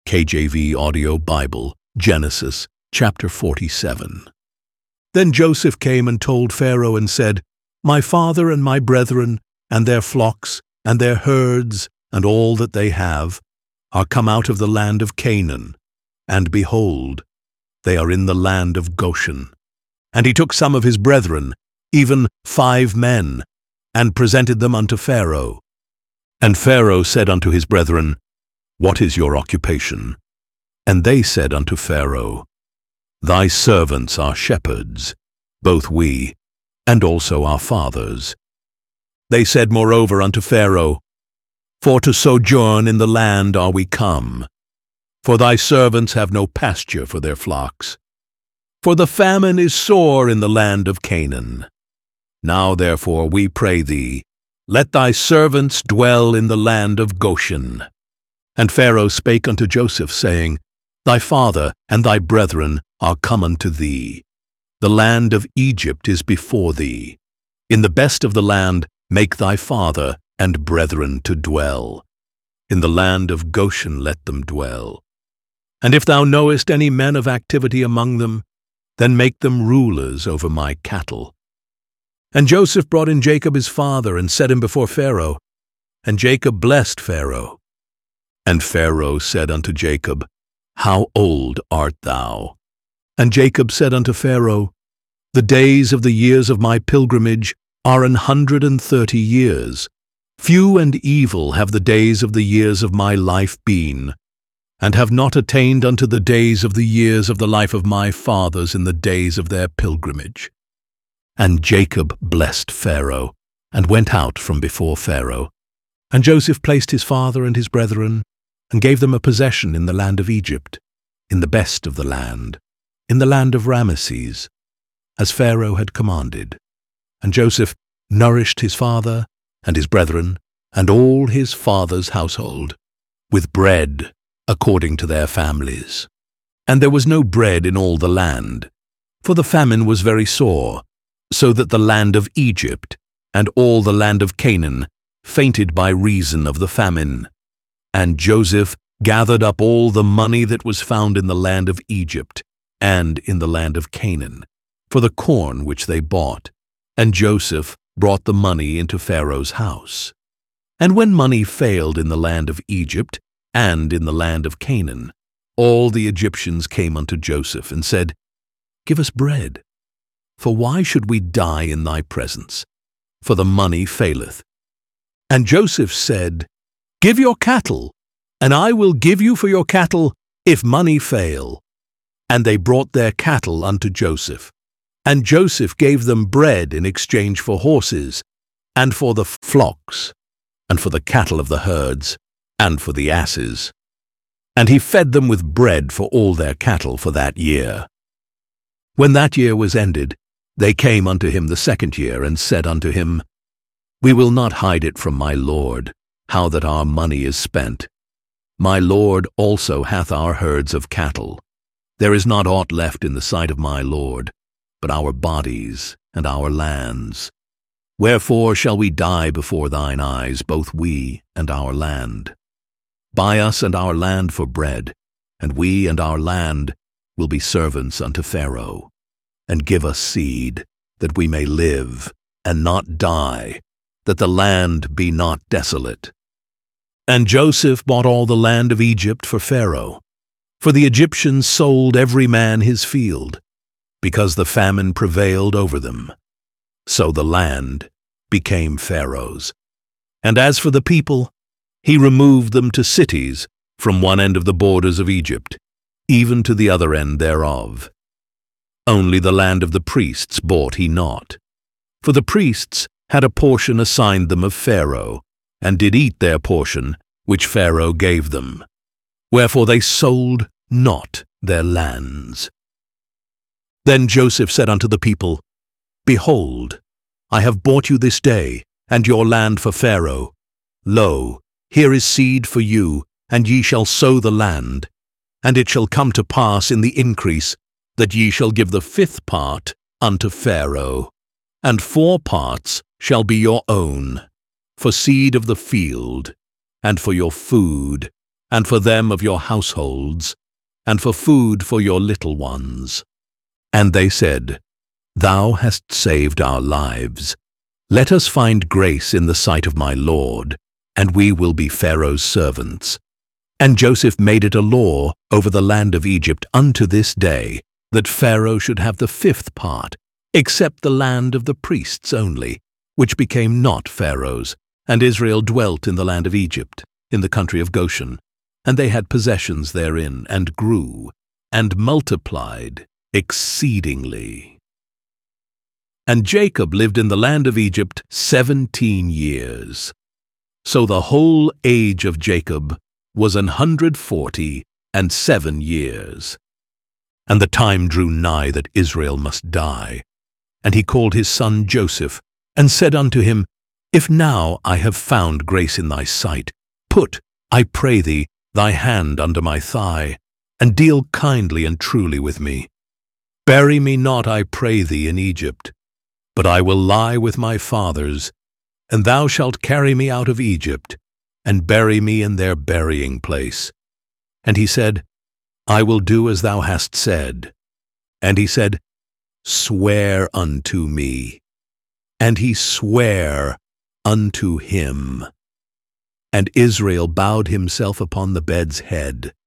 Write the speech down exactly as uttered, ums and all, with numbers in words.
K J V Audio Bible, Genesis chapter forty-seven. Then Joseph came and told Pharaoh and said, My father and my brethren, and their flocks, and their herds, and all that they have, are come out of the land of Canaan, and behold, they are in the land of Goshen. And he took some of his brethren, even five men, and presented them unto Pharaoh. And Pharaoh said unto his brethren, What is your occupation? And they said unto Pharaoh, Thy servants are shepherds, both we, and also our fathers. They said moreover unto Pharaoh, For to sojourn in the land are we come, for thy servants have no pasture for their flocks. For the famine is sore in the land of Canaan. Now therefore we pray thee, let thy servants dwell in the land of Goshen. And Pharaoh spake unto Joseph, saying, Thy father and thy brethren are come unto thee. The land of Egypt is before thee. In the best of the land make thy father and brethren to dwell. In the land of Goshen let them dwell. And if thou knowest any men of activity among them, then make them rulers over my cattle. And Joseph brought in Jacob his father, and set him before Pharaoh. And Jacob blessed Pharaoh. And Pharaoh said unto Jacob, How old art thou? And Jacob said unto Pharaoh, The days of the years of my pilgrimage are an hundred and thirty years. Few and evil have the days of the years of my life been, and have not attained unto the days of the years of the life of my fathers in the days of their pilgrimage. And Jacob blessed Pharaoh, and went out from before Pharaoh. And Joseph placed his father and his brethren, and gave them a possession in the land of Egypt, in the best of the land, in the land of Ramesses, as Pharaoh had commanded. And Joseph nourished his father and his brethren, and all his father's household, with bread according to their families. And there was no bread in all the land, for the famine was very sore, so that the land of Egypt and all the land of Canaan fainted by reason of the famine. And Joseph gathered up all the money that was found in the land of Egypt and in the land of Canaan, for the corn which they bought. And Joseph brought the money into Pharaoh's house. And when money failed in the land of Egypt and in the land of Canaan, all the Egyptians came unto Joseph and said, Give us bread, for why should we die in thy presence? For the money faileth. And Joseph said, Give your cattle, and I will give you for your cattle, if money fail. And they brought their cattle unto Joseph. And Joseph gave them bread in exchange for horses, and for the flocks, and for the cattle of the herds, and for the asses. And he fed them with bread for all their cattle for that year. When that year was ended, they came unto him the second year, and said unto him, We will not hide it from my lord, how that our money is spent. My lord also hath our herds of cattle. There is not aught left in the sight of my lord, but our bodies and our lands. Wherefore shall we die before thine eyes, both we and our land? Buy us and our land for bread, and we and our land will be servants unto Pharaoh. And give us seed, that we may live, and not die, that the land be not desolate. And Joseph bought all the land of Egypt for Pharaoh, for the Egyptians sold every man his field, because the famine prevailed over them. So the land became Pharaoh's. And as for the people, he removed them to cities from one end of the borders of Egypt, even to the other end thereof. Only the land of the priests bought he not, for the priests had a portion assigned them of Pharaoh, and did eat their portion which Pharaoh gave them. Wherefore they sold not their lands. Then Joseph said unto the people, Behold, I have bought you this day, and your land for Pharaoh. Lo, here is seed for you, and ye shall sow the land. And it shall come to pass in the increase, that ye shall give the fifth part unto Pharaoh, and four parts shall be your own, for seed of the field, and for your food, and for them of your households, and for food for your little ones. And they said, Thou hast saved our lives. Let us find grace in the sight of my Lord, and we will be Pharaoh's servants. And Joseph made it a law over the land of Egypt unto this day, that Pharaoh should have the fifth part, except the land of the priests only, which became not Pharaoh's. And Israel dwelt in the land of Egypt, in the country of Goshen, and they had possessions therein, and grew, and multiplied exceedingly. And Jacob lived in the land of Egypt seventeen years. So the whole age of Jacob was an hundred forty and seven years. And the time drew nigh that Israel must die. And he called his son Joseph, and said unto him, If now I have found grace in thy sight, put, I pray thee, thy hand under my thigh, and deal kindly and truly with me. Bury me not, I pray thee, in Egypt, but I will lie with my fathers, and thou shalt carry me out of Egypt, and bury me in their burying place. And he said, I will do as thou hast said. And he said, Swear unto me. And he sware unto him. And Israel bowed himself upon the bed's head.